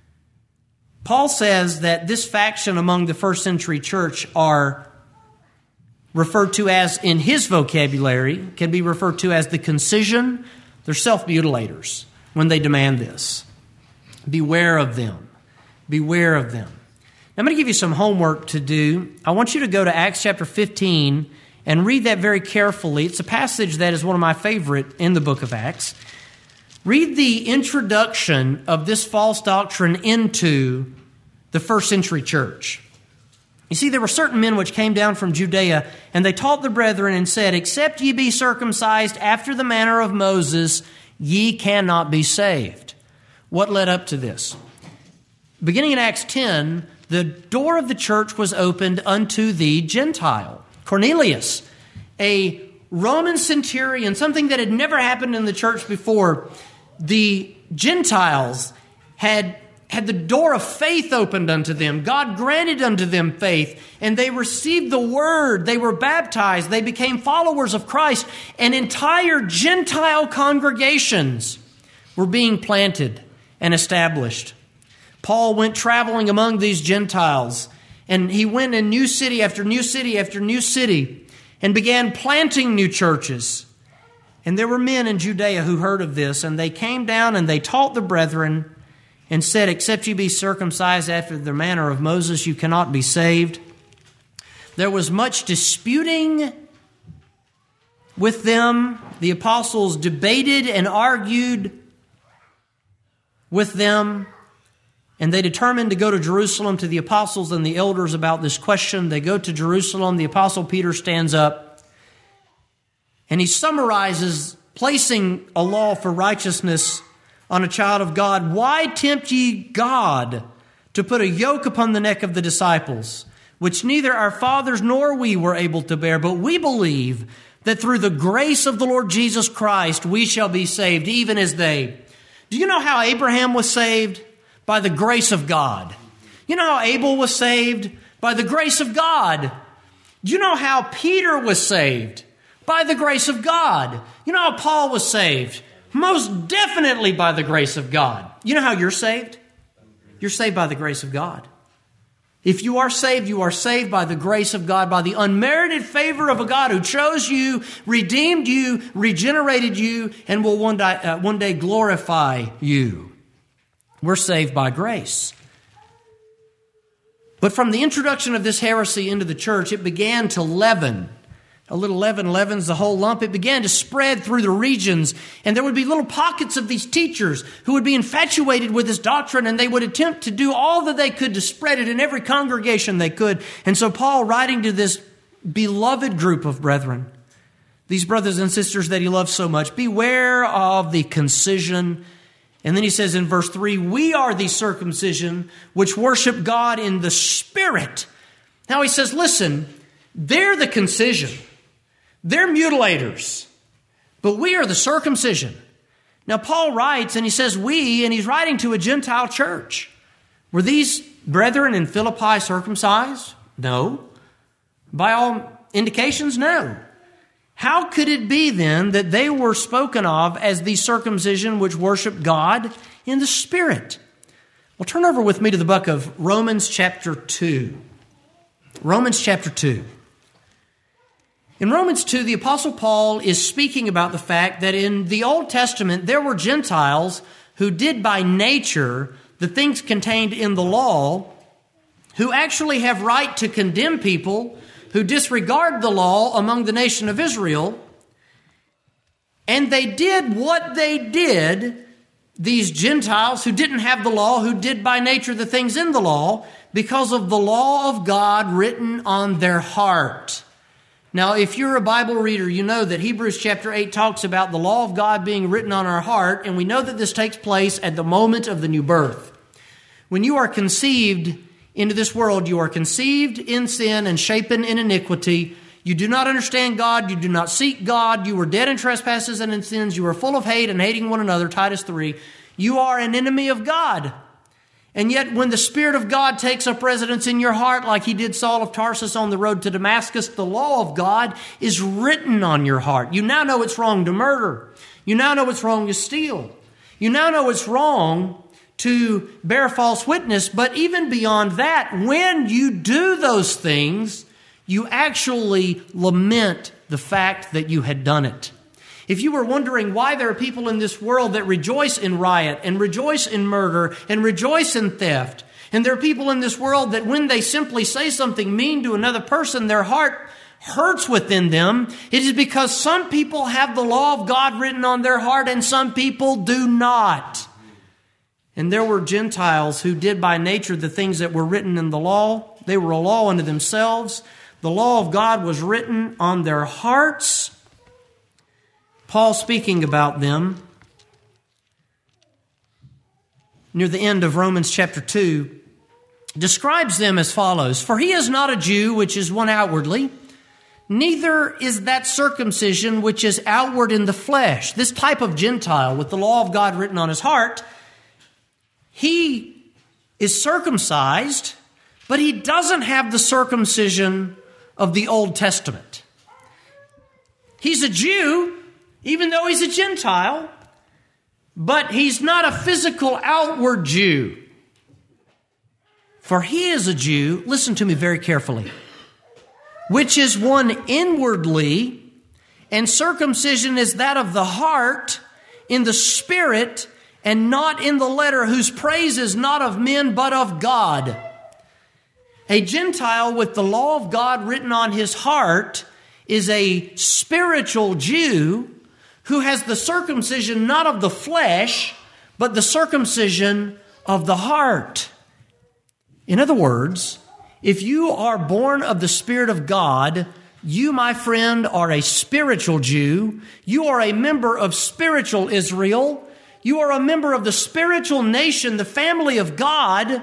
[SPEAKER 2] Paul says that this faction among the first century church are referred to as, in his vocabulary, can be referred to as the concision. They're self-mutilators when they demand this. Beware of them. Beware of them. Now, I'm going to give you some homework to do. I want you to go to Acts chapter 15 and read that very carefully. It's a passage that is one of my favorite in the book of Acts. Read the introduction of this false doctrine into the first century church. You see, there were certain men which came down from Judea, and they taught the brethren and said, except ye be circumcised after the manner of Moses, ye cannot be saved. What led up to this? Beginning in Acts 10, the door of the church was opened unto the Gentile. Cornelius, a Roman centurion, something that had never happened in the church before. The Gentiles had the door of faith opened unto them. God granted unto them faith, and they received the word. They were baptized. They became followers of Christ, and entire Gentile congregations were being planted and established. Paul went traveling among these Gentiles, and he went in new city after new city after new city and began planting new churches. And there were men in Judea who heard of this, and they came down and they taught the brethren and said, except you be circumcised after the manner of Moses, you cannot be saved. There was much disputing with them. The apostles debated and argued with them, and they determined to go to Jerusalem to the apostles and the elders about this question. They go to Jerusalem. The apostle Peter stands up, and he summarizes placing a law for righteousness on a child of God. Why tempt ye God to put a yoke upon the neck of the disciples, which neither our fathers nor we were able to bear? But we believe that through the grace of the Lord Jesus Christ, we shall be saved, even as they. Do you know how Abraham was saved? By the grace of God. You know how Abel was saved? By the grace of God. Do you know how Peter was saved? By the grace of God. You know how Paul was saved? Most definitely by the grace of God. You know how you're saved? You're saved by the grace of God. If you are saved by the grace of God, by the unmerited favor of a God who chose you, redeemed you, regenerated you, and will one day glorify you. We're saved by grace. But from the introduction of this heresy into the church, it began to leaven. A little leaven leavens the whole lump. It began to spread through the regions, and there would be little pockets of these teachers who would be infatuated with this doctrine, and they would attempt to do all that they could to spread it in every congregation they could. And so Paul, writing to this beloved group of brethren, these brothers and sisters that he loves so much, beware of the concision. And then he says in verse 3, we are the circumcision which worship God in the Spirit. Now he says, listen, they're the concision. They're mutilators, but we are the circumcision. Now, Paul writes, and he says we, and he's writing to a Gentile church. Were these brethren in Philippi circumcised? No. By all indications, no. How could it be then that they were spoken of as the circumcision which worship God in the Spirit? Well, turn over with me to the book of Romans chapter 2. Romans chapter 2. In Romans 2, the Apostle Paul is speaking about the fact that in the Old Testament, there were Gentiles who did by nature the things contained in the law, who actually have right to condemn people who disregard the law among the nation of Israel. And they did what they did, these Gentiles who didn't have the law, who did by nature the things in the law, because of the law of God written on their heart. Now, if you're a Bible reader, you know that Hebrews chapter 8 talks about the law of God being written on our heart, and we know that this takes place at the moment of the new birth. When you are conceived into this world, you are conceived in sin and shapen in iniquity. You do not understand God. You do not seek God. You were dead in trespasses and in sins. You were full of hate and hating one another, Titus 3. You are an enemy of God. And yet when the Spirit of God takes up residence in your heart, like he did Saul of Tarsus on the road to Damascus, the law of God is written on your heart. You now know it's wrong to murder. You now know it's wrong to steal. You now know it's wrong to bear false witness. But even beyond that, when you do those things, you actually lament the fact that you had done it. If you were wondering why there are people in this world that rejoice in riot and rejoice in murder and rejoice in theft, and there are people in this world that when they simply say something mean to another person, their heart hurts within them, it is because some people have the law of God written on their heart and some people do not. And there were Gentiles who did by nature the things that were written in the law. They were a law unto themselves. The law of God was written on their hearts. Paul, speaking about them near the end of Romans chapter 2, describes them as follows. For he is not a Jew, which is one outwardly, neither is that circumcision which is outward in the flesh. This type of Gentile with the law of God written on his heart, he is circumcised, but he doesn't have the circumcision of the Old Testament. He's a Jew, even though he's a Gentile, but he's not a physical outward Jew. For he is a Jew, listen to me very carefully, which is one inwardly, and circumcision is that of the heart in the spirit and not in the letter, whose praise is not of men but of God. A Gentile with the law of God written on his heart is a spiritual Jew who has the circumcision not of the flesh, but the circumcision of the heart. In other words, if you are born of the Spirit of God, you, my friend, are a spiritual Jew. You are a member of spiritual Israel. You are a member of the spiritual nation, the family of God.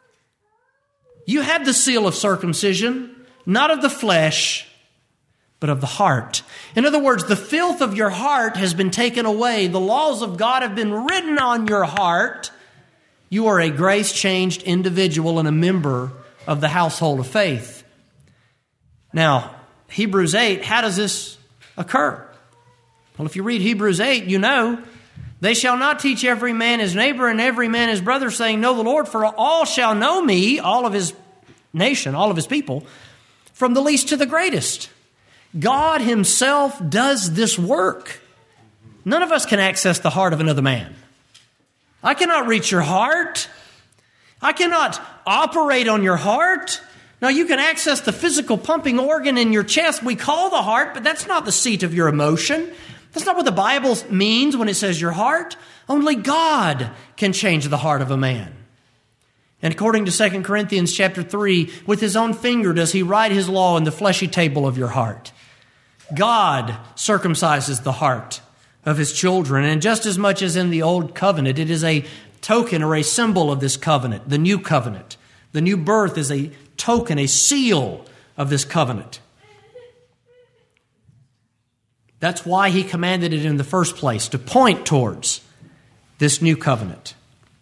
[SPEAKER 2] You have the seal of circumcision, not of the flesh, but of the heart. In other words, the filth of your heart has been taken away. The laws of God have been written on your heart. You are a grace-changed individual and a member of the household of faith. Now, Hebrews 8, how does this occur? Well, if you read Hebrews 8, you know, they shall not teach every man his neighbor and every man his brother, saying, know the Lord, for all shall know me, all of his nation, all of his people, from the least to the greatest. God himself does this work. None of us can access the heart of another man. I cannot reach your heart. I cannot operate on your heart. Now, you can access the physical pumping organ in your chest we call the heart, but that's not the seat of your emotion. That's not what the Bible means when it says your heart. Only God can change the heart of a man. And according to 2 Corinthians chapter 3, with his own finger does he write his law in the fleshy table of your heart. God circumcises the heart of his children. And just as much as in the old covenant, it is a token or a symbol of this covenant, the new covenant. The new birth is a token, a seal of this covenant. That's why he commanded it in the first place, to point towards this new covenant.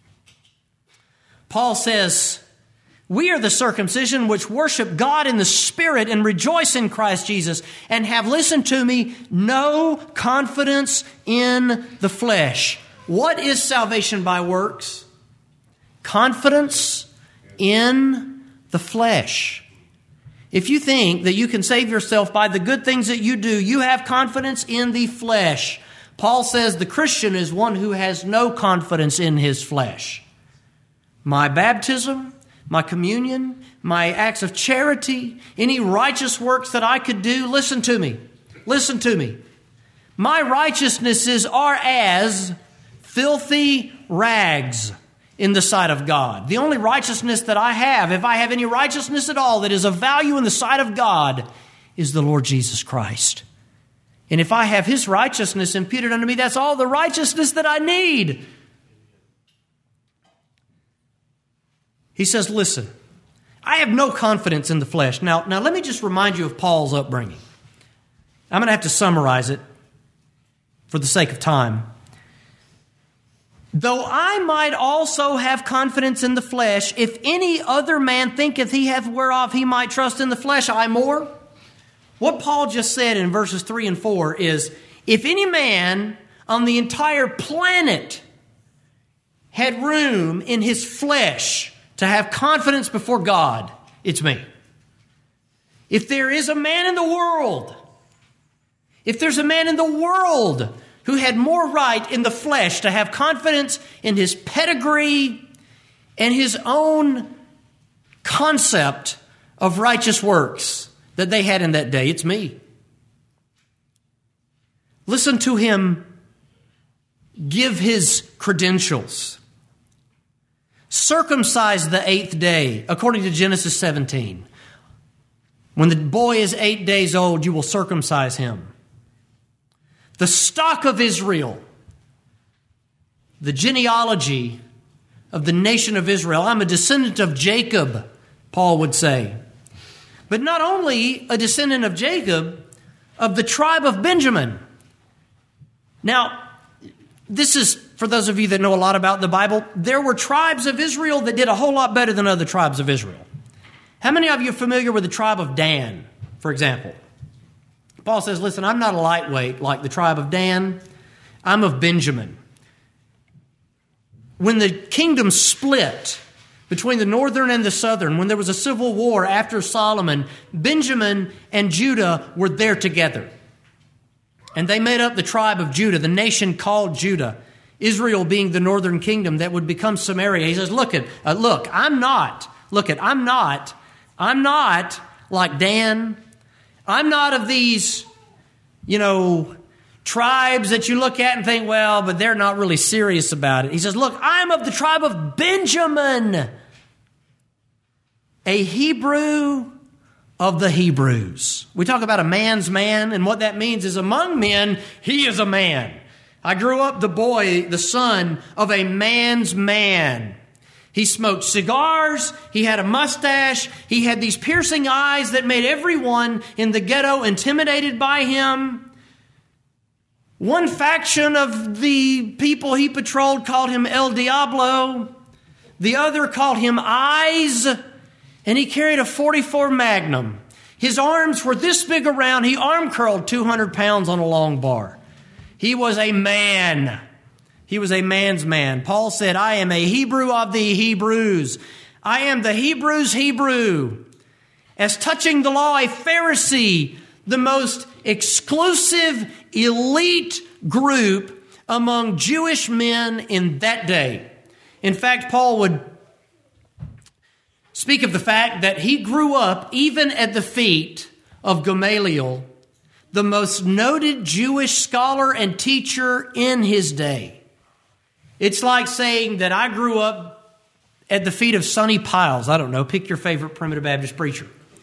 [SPEAKER 2] Paul says, we are the circumcision which worship God in the Spirit and rejoice in Christ Jesus and have, listen to me, no confidence in the flesh. What is salvation by works? Confidence in the flesh. If you think that you can save yourself by the good things that you do, you have confidence in the flesh. Paul says the Christian is one who has no confidence in his flesh. My baptism, my communion, my acts of charity, any righteous works that I could do, listen to me. Listen to me. My righteousnesses are as filthy rags in the sight of God. The only righteousness that I have, if I have any righteousness at all that is of value in the sight of God, is the Lord Jesus Christ. And if I have His righteousness imputed unto me, that's all the righteousness that I need. He says, listen, I have no confidence in the flesh. Now let me just remind you of Paul's upbringing. I'm going to have to summarize it for the sake of time. Though I might also have confidence in the flesh, if any other man thinketh he hath whereof he might trust in the flesh, I more. What Paul just said in verses 3 and 4 is, if any man on the entire planet had room in his flesh to have confidence before God, it's me. If there is a man in the world, if there's a man in the world who had more right in the flesh to have confidence in his pedigree and his own concept of righteous works that they had in that day, it's me. Listen to him give his credentials. Circumcise the 8th day, according to Genesis 17. When the boy is 8 days old, you will circumcise him. The stock of Israel, the genealogy of the nation of Israel. I'm a descendant of Jacob, Paul would say. But not only a descendant of Jacob, of the tribe of Benjamin. Now, this is, for those of you that know a lot about the Bible, there were tribes of Israel that did a whole lot better than other tribes of Israel. How many of you are familiar with the tribe of Dan, for example? Paul says, listen, I'm not a lightweight like the tribe of Dan. I'm of Benjamin. When the kingdom split between the northern and the southern, when there was a civil war after Solomon, Benjamin and Judah were there together. And they made up the tribe of Judah, the nation called Judah, Israel being the northern kingdom that would become Samaria. He says, I'm not like Dan. I'm not of these, tribes that you look at and think, well, but they're not really serious about it. He says, look, I'm of the tribe of Benjamin, a Hebrew of the Hebrews. We talk about a man's man, and what that means is among men, he is a man. I grew up the son of a man's man. He smoked cigars, he had a mustache, he had these piercing eyes that made everyone in the ghetto intimidated by him. One faction of the people he patrolled called him El Diablo. The other called him Eyes, and he carried a .44 Magnum. His arms were this big around, he arm curled 200 pounds on a long bar. He was a man. He was a man's man. Paul said, I am a Hebrew of the Hebrews. I am the Hebrews' Hebrew. As touching the law, a Pharisee, the most exclusive, elite group among Jewish men in that day. In fact, Paul would speak of the fact that he grew up even at the feet of Gamaliel, the most noted Jewish scholar and teacher in his day. It's like saying that I grew up at the feet of Sonny Piles. I don't know, pick your favorite Primitive Baptist preacher.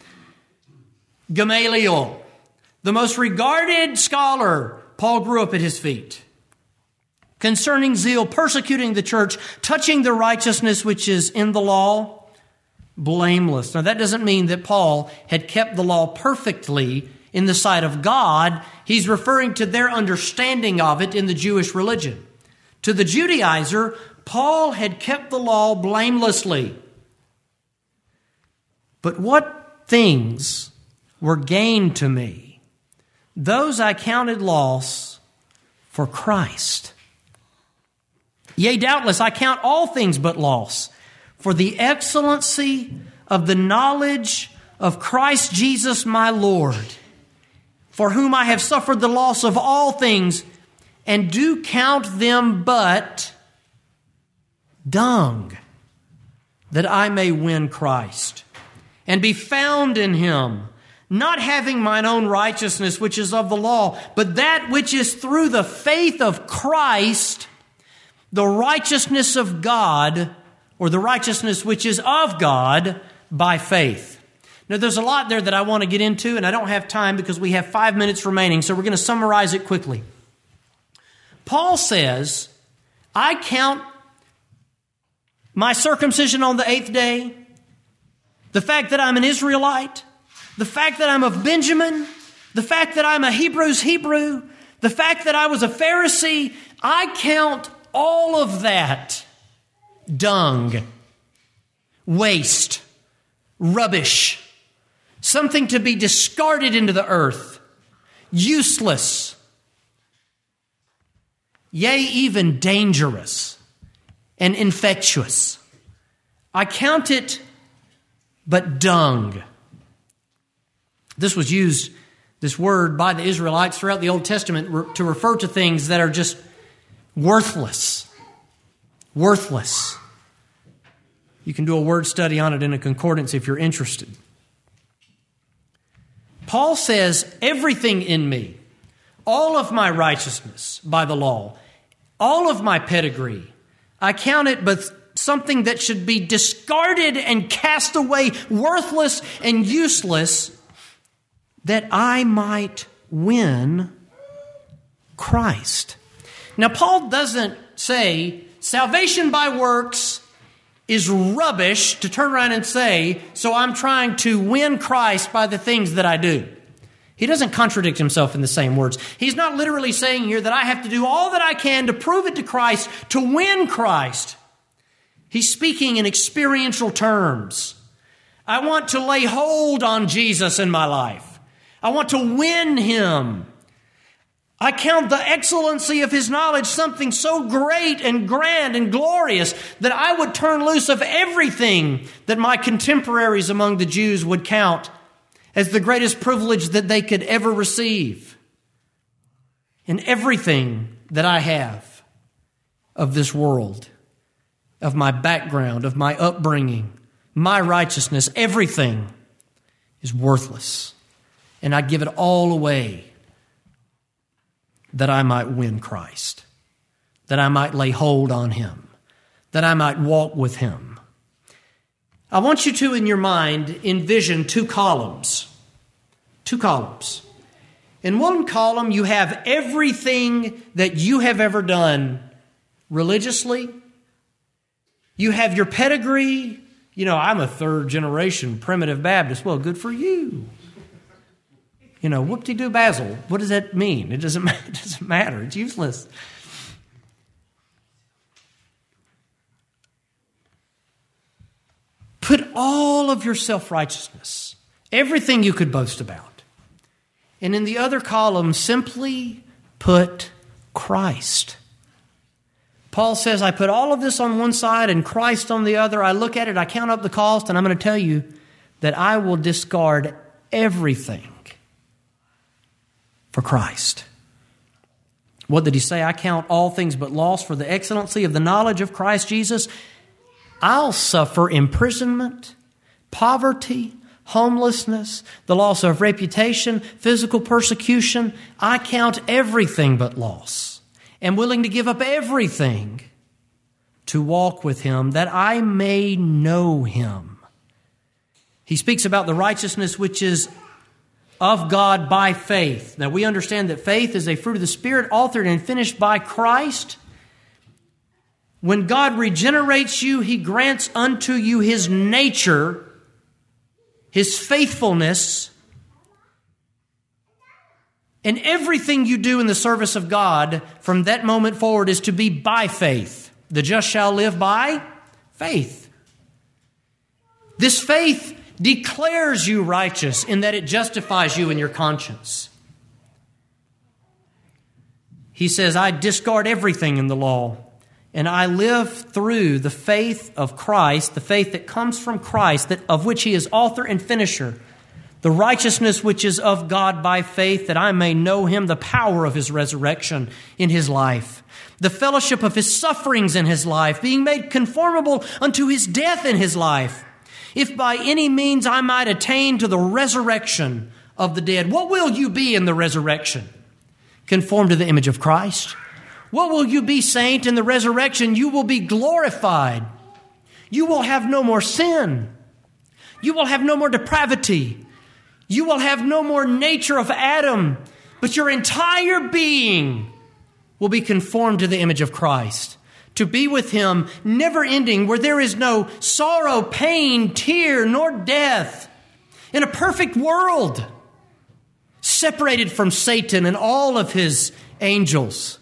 [SPEAKER 2] Gamaliel, the most regarded scholar, Paul grew up at his feet. Concerning zeal, persecuting the church, touching the righteousness which is in the law, blameless. Now that doesn't mean that Paul had kept the law perfectly in the sight of God, he's referring to their understanding of it in the Jewish religion. To the Judaizer, Paul had kept the law blamelessly. But what things were gain to me, those I counted loss for Christ. Yea, doubtless, I count all things but loss for the excellency of the knowledge of Christ Jesus my Lord, for whom I have suffered the loss of all things, and do count them but dung, that I may win Christ, and be found in him, not having mine own righteousness, which is of the law, but that which is through the faith of Christ, the righteousness of God, or the righteousness which is of God by faith. Now, there's a lot there that I want to get into, and I don't have time because we have 5 minutes remaining, so we're going to summarize it quickly. Paul says, I count my circumcision on the 8th day, the fact that I'm an Israelite, the fact that I'm of Benjamin, the fact that I'm a Hebrew's Hebrew, the fact that I was a Pharisee, I count all of that dung, waste, rubbish, something to be discarded into the earth, useless, yea, even dangerous and infectious. I count it but dung. This was used, this word, by the Israelites throughout the Old Testament to refer to things that are just worthless. Worthless. You can do a word study on it in a concordance if you're interested. Paul says, everything in me, all of my righteousness by the law, all of my pedigree, I count it but something that should be discarded and cast away, worthless and useless, that I might win Christ. Now, Paul doesn't say salvation by works is rubbish to turn around and say, so I'm trying to win Christ by the things that I do. He doesn't contradict himself in the same words. He's not literally saying here that I have to do all that I can to prove it to Christ, to win Christ. He's speaking in experiential terms. I want to lay hold on Jesus in my life. I want to win him. I count the excellency of his knowledge something so great and grand and glorious that I would turn loose of everything that my contemporaries among the Jews would count as the greatest privilege that they could ever receive. And everything that I have of this world, of my background, of my upbringing, my righteousness, everything is worthless. And I give it all away that I might win Christ, that I might lay hold on him, that I might walk with him. I want you to, in your mind, envision two columns. Two columns. In one column, you have everything that you have ever done religiously. You have your pedigree. You know, I'm a third generation primitive Baptist. Well, good for you. You know, whoop-de-doo Basil. What does that mean? It doesn't matter. It's useless. Put all of your self-righteousness, everything you could boast about. And in the other column, simply put Christ. Paul says, I put all of this on one side and Christ on the other. I look at it, I count up the cost, and I'm going to tell you that I will discard everything for Christ. What did he say? I count all things but loss for the excellency of the knowledge of Christ Jesus. I'll suffer imprisonment, poverty, homelessness, the loss of reputation, physical persecution. I count everything but loss. Am willing to give up everything to walk with him, that I may know him. He speaks about the righteousness which is of God by faith. Now, we understand that faith is a fruit of the Spirit, authored and finished by Christ. When God regenerates you, he grants unto you his nature, his faithfulness, And everything you do in the service of God from that moment forward is to be by faith. The just shall live by faith. This faith declares you righteous in that it justifies you in your conscience. He says, I discard everything in the law, and I live through the faith of Christ, the faith that comes from Christ, that of which He is author and finisher, the righteousness which is of God by faith, that I may know Him, the power of His resurrection in His life, the fellowship of His sufferings in His life, being made conformable unto His death in His life, if by any means I might attain to the resurrection of the dead. What will you be in the resurrection? Conformed to the image of Christ. What will you be, saint, in the resurrection? You will be glorified. You will have no more sin. You will have no more depravity. You will have no more nature of Adam, but your entire being will be conformed to the image of Christ, to be with Him, never ending, where there is no sorrow, pain, tear, nor death, in a perfect world, separated from Satan and all of his angels.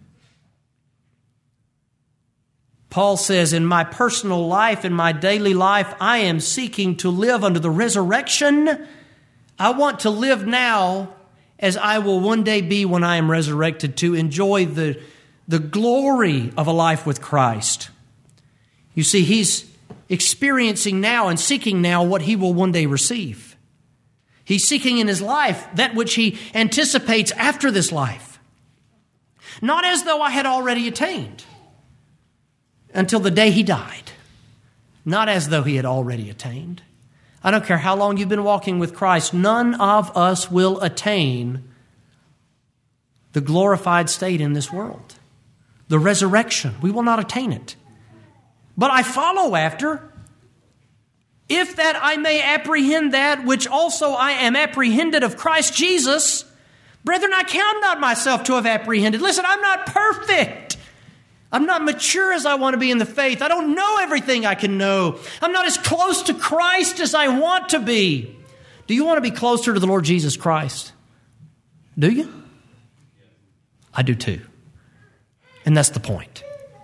[SPEAKER 2] Paul says, in my personal life, in my daily life, I am seeking to live under the resurrection. I want to live now as I will one day be when I am resurrected, to enjoy the glory of a life with Christ. You see, he's experiencing now and seeking now what he will one day receive. He's seeking in his life that which he anticipates after this life. Not as though I had already attained until the day he died. Not as though he had already attained. I don't care how long you've been walking with Christ, none of us will attain the glorified state in this world. The resurrection, we will not attain it. But I follow after, if that I may apprehend that which also I am apprehended of Christ Jesus. Brethren, I count not myself to have apprehended. Listen, I'm not perfect. I'm not mature as I want to be in the faith. I don't know everything I can know. I'm not as close to Christ as I want to be. Do you want to be closer to the Lord Jesus Christ? Do you? I do too. And that's the point.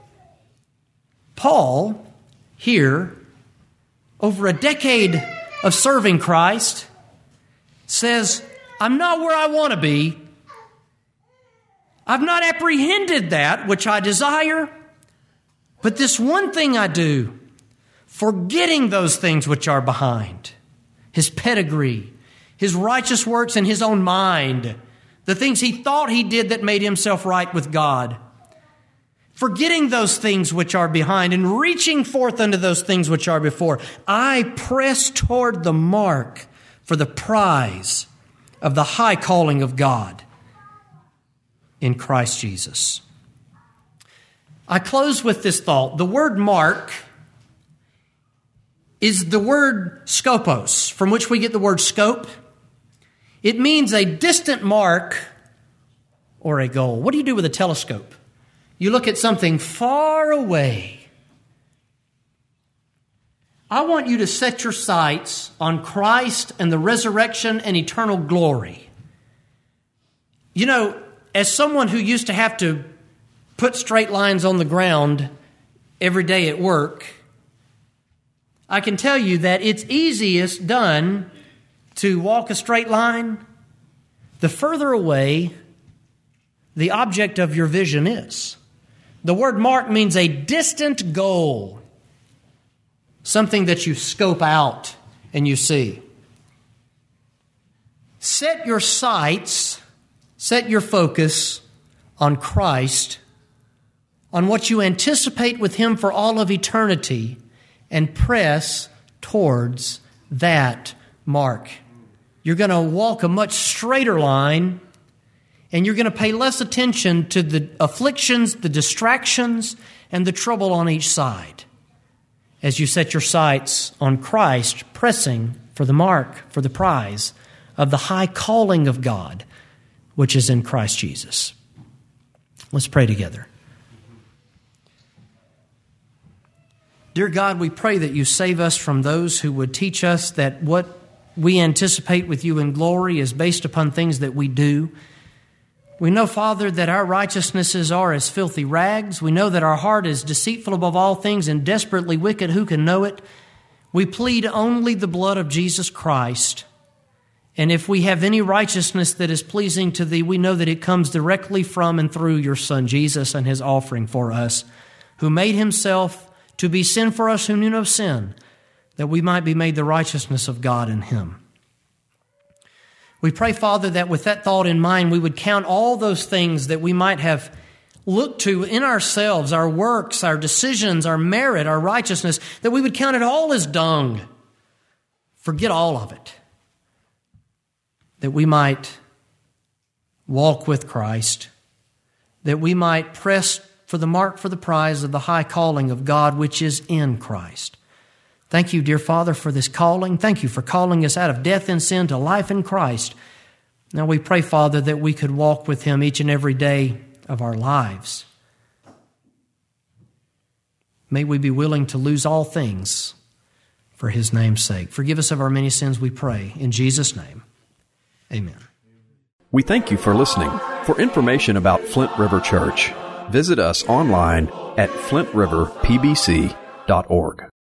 [SPEAKER 2] Paul, here, over a decade of serving Christ, says, I'm not where I want to be. I've not apprehended that which I desire, but this one thing I do, forgetting those things which are behind, his pedigree, his righteous works in his own mind, the things he thought he did that made himself right with God, forgetting those things which are behind and reaching forth unto those things which are before, I press toward the mark for the prize of the high calling of God in Christ Jesus. I close with this thought. The word mark is the word scopos, from which we get the word scope. It means a distant mark or a goal. What do you do with a telescope? You look at something far away. I want you to set your sights on Christ and the resurrection and eternal glory. You know, as someone who used to have to put straight lines on the ground every day at work, I can tell you that it's easiest done to walk a straight line the further away the object of your vision is. The word mark means a distant goal, something that you scope out and you see. Set your sights, set your focus on Christ, on what you anticipate with Him for all of eternity, and press towards that mark. You're going to walk a much straighter line, and you're going to pay less attention to the afflictions, the distractions, and the trouble on each side as you set your sights on Christ, pressing for the mark, for the prize of the high calling of God, which is in Christ Jesus. Let's pray together. Dear God, we pray that you save us from those who would teach us that what we anticipate with you in glory is based upon things that we do. We know, Father, that our righteousnesses are as filthy rags. We know that our heart is deceitful above all things and desperately wicked. Who can know it? We plead only the blood of Jesus Christ. And if we have any righteousness that is pleasing to Thee, we know that it comes directly from and through Your Son, Jesus, and His offering for us, who made Himself to be sin for us who knew no sin, that we might be made the righteousness of God in Him. We pray, Father, that with that thought in mind, we would count all those things that we might have looked to in ourselves, our works, our decisions, our merit, our righteousness, that we would count it all as dung. Forget all of it. That we might walk with Christ, that we might press for the mark for the prize of the high calling of God which is in Christ. Thank You, dear Father, for this calling. Thank You for calling us out of death and sin to life in Christ. Now we pray, Father, that we could walk with Him each and every day of our lives. May we be willing to lose all things for His name's sake. Forgive us of our many sins, we pray. In Jesus' name, amen.
[SPEAKER 1] We thank you for listening. For information about Flint River Church, visit us online at flintriverpbc.org.